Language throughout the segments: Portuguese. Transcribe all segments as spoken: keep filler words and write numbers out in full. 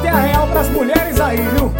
a real pras mulheres aí, viu?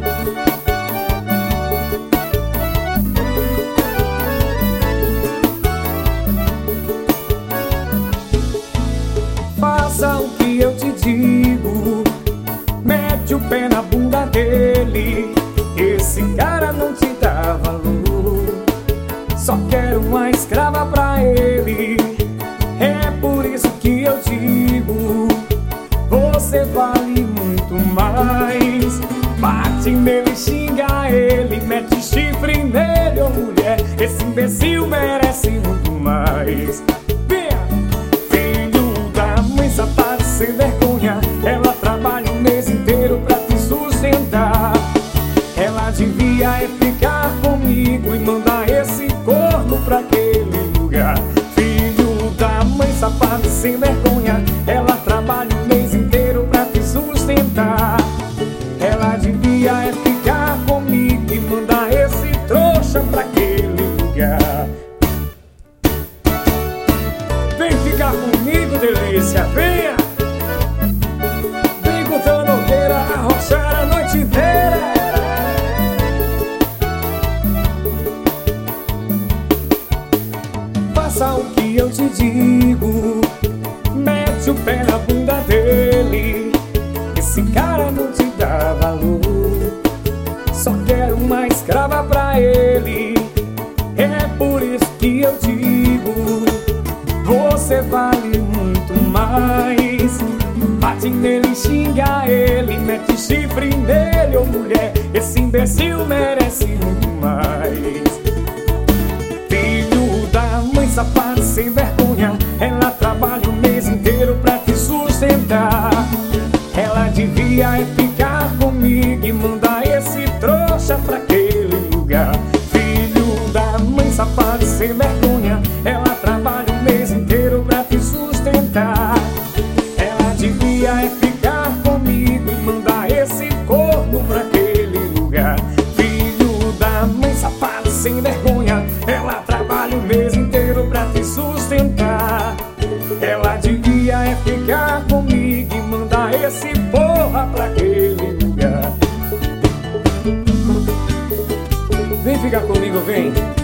Faça o que eu te digo, mete o pé na bunda dele. Esse cara não te dá valor, só quero uma escrava pra ele. É por isso que eu digo, você vale muito mais. Bate nele, xinga ele, mete chifre nele, ô mulher. Esse imbecil merece muito mais. Safada sem vergonha, ela trabalha o mês inteiro pra te sustentar. Ela devia é ficar comigo e mandar esse corno pra aquele lugar. Filho da mãe safada sem vergonha, ela trabalha o mês inteiro pra te sustentar. Ela devia é ficar comigo e mandar esse trouxa pra aquele lugar. Vem ficar comigo, delícia, venha! Vem com teu Nogueira, arrochar a noite inteira. Faça o que eu te digo, mete o pé na bunda dele. Esse cara não te dá valor, só quero uma escrava pra ele. É por isso que eu digo, você vale muito mais. Bate nele, xinga ele, mete chifre nele, ô mulher. Esse imbecil merece muito mais. Filho da mãe safada sem vergonha, ela trabalha o mês inteiro pra te sustentar. Ela devia é ficar comigo e mandar esse trouxa pra aquele lugar. Filho da mãe safada sem vergonha, ela trabalha o mês inteiro pra te sustentar. Ela devia é ficar comigo e mandar esse corpo pra aquele lugar. Filho da mãe safada sem vergonha, ela trabalha o mês inteiro pra te sustentar. Ela devia é ficar comigo e mandar esse porra pra aquele lugar. Vem ficar comigo, vem.